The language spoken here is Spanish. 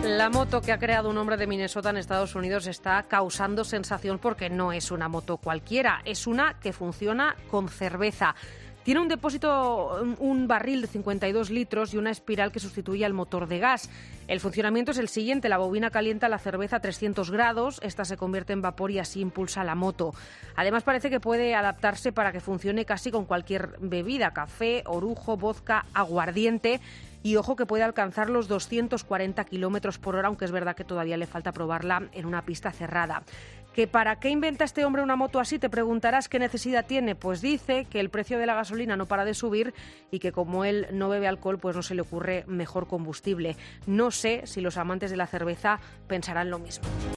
La moto que ha creado un hombre de Minnesota en Estados Unidos está causando sensación porque no es una moto cualquiera, es una que funciona con cerveza. Tiene un depósito, un barril de 52 litros y una espiral que sustituye al motor de gas. El funcionamiento es el siguiente: la bobina calienta la cerveza a 300 grados, esta se convierte en vapor y así impulsa la moto. Además parece que puede adaptarse para que funcione casi con cualquier bebida: café, orujo, vodka, aguardiente. Y ojo que puede alcanzar los 240 kilómetros por hora, aunque es verdad que todavía le falta probarla en una pista cerrada. ¿Que para qué inventa este hombre una moto así? Te preguntarás qué necesidad tiene. Pues dice que el precio de la gasolina no para de subir y que como él no bebe alcohol, pues no se le ocurre mejor combustible. No sé si los amantes de la cerveza pensarán lo mismo.